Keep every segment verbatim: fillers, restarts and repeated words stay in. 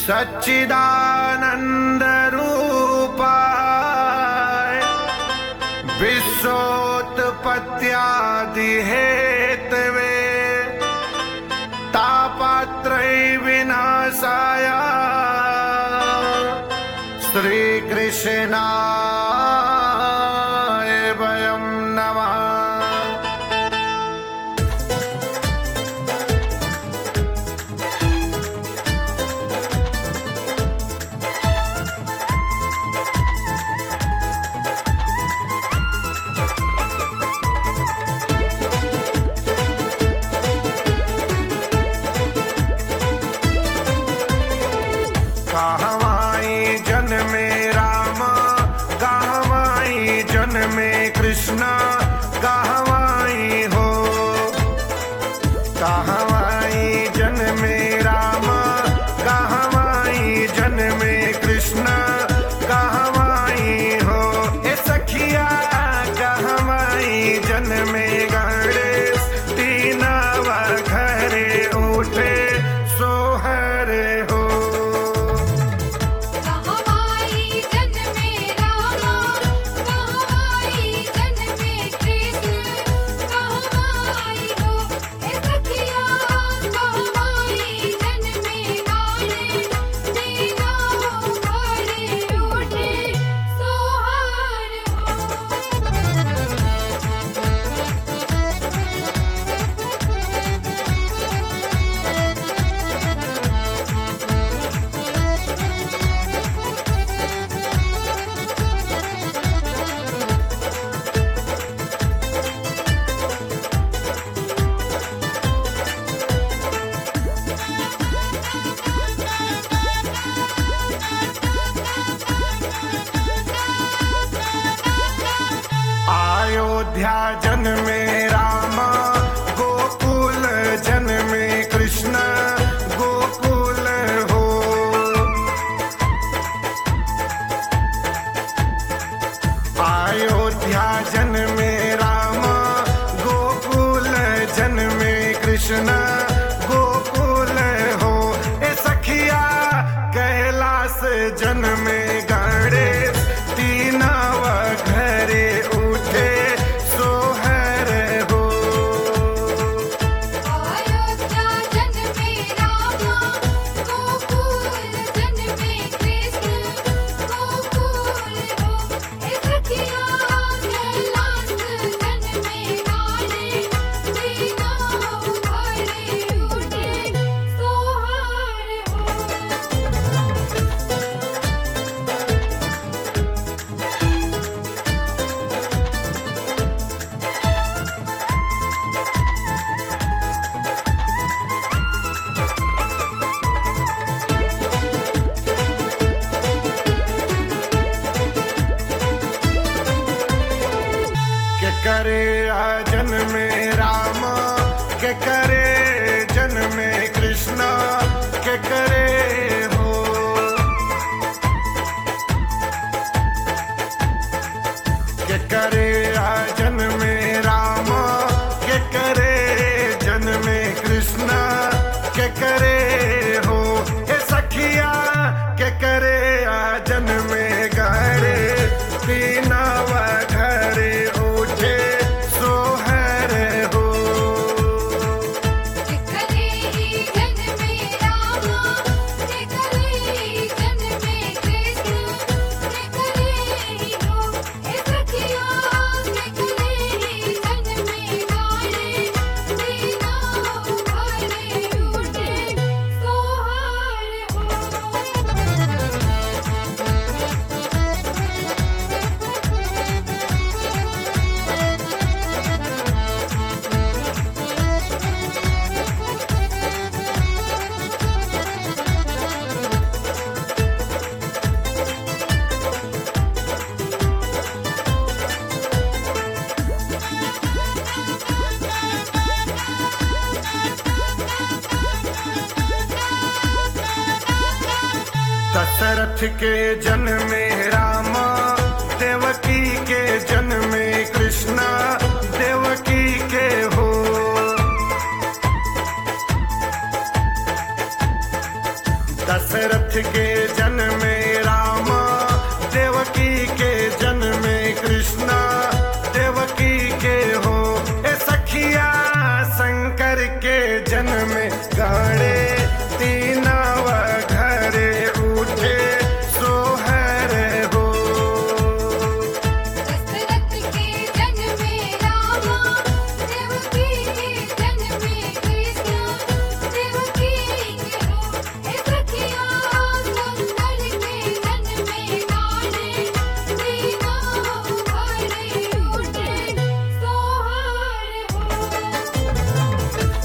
सच्चिदानंद रूपाय विश्वोत्पत्त्यादि Hathaway तापत्रय विनाशाय श्री कृष्णाय वयं नमः। कहवाई जन्मे राम कहवाई जन्मे कृष्ण कहवाई हो। कहवाई जन्मे राम कहवाई जन्मे कृष्ण कहवाई हो। ए सखिया कहवाई जन्मे गणेश तीनव घरे उठे सोहर हो। अयोध्या जन्मे राम गोकुल जन्मे कृष्ण गोकुल हो। अयोध्या जन्मे राम गोकुल जन्मे कृष्ण गोकुल हो। ए सखिया कैलाश जन्मे गणेश तीनव घरे उठे सोहर हो। अयोध्या जन्मे राम गोकुल जन्मे कृष्ण गोकुल हो। ए सखिया कैलाश जन्मे गणेश तीनव घरे उठे सोहर हो। के करे जन्मे राम के करे जन्मे कृष्ण के करे हो। के करे जन्मे राम के करे जन्मे कृष्ण के करे हो। ए सखिया के करे जन्मे गहरे तीनव घरे उठे सोहर हो। करे जन्मे राम करे जन्मे कृष्ण करे हो। ए सखिया करे जन्मे गणेश तीनव घरे उठे सोहर हो। दशरथ के जन्मे राम देवकी के जन्मे कृष्ण देवकी के हो। दशरथ के जन्मे राम, देवकी के जन्मे कृष्णा, देवकी के हो ए सखिया शंकर के जन्मे गणे तीनव घरे उठे सोहर हो। दशरथ के जन्मे राम, देवकी के जन्मे कृष्ण, देवकी के हो हे सखिया शंकर के जन्मे गाने, तीनों घरे उठे सोहर हो।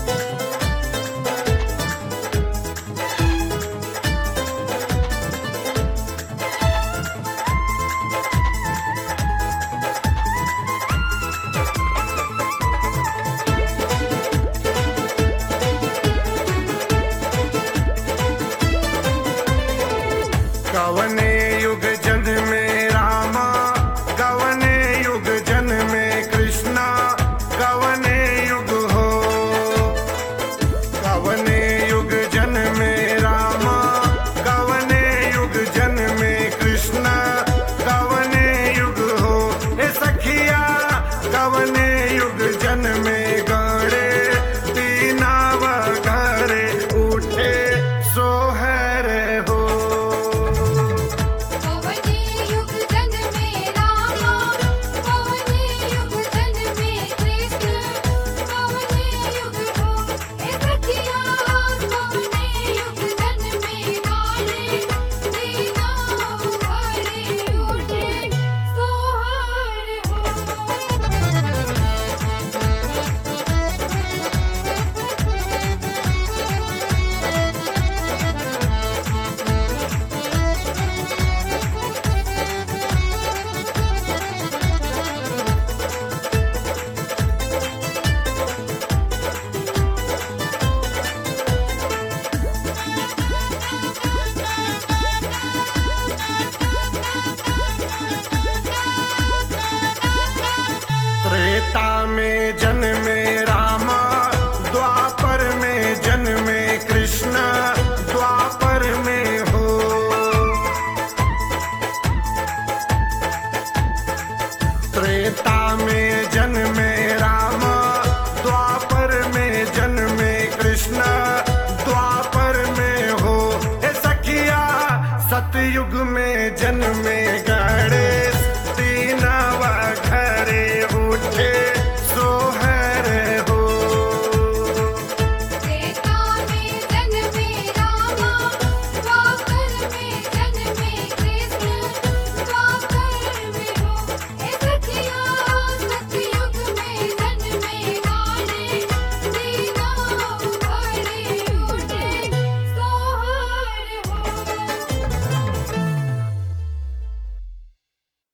कवने युग जन्मे रामा, कवने युग जन्मे कृष्णा, कवने युग हो। कवने युग जन्मे रामा, कवने युग जन्मे कृष्णा, कवने युग हो ए सखिया कवने युग जन्मे गणे तीनव घरे उठे सोहर हो। कवने युग जन्मे राम, कवने युग जन्मे कृष्ण, कवने युग हो हे सखिया कवने युग जन्मे गाने, तीनों घरे उठे सोहर त्रेता में जन्मे रामा, द्वापर में जन्मे कृष्णा, द्वापर में हो। त्रेता में जन्मे रामा, द्वापर में जन्मे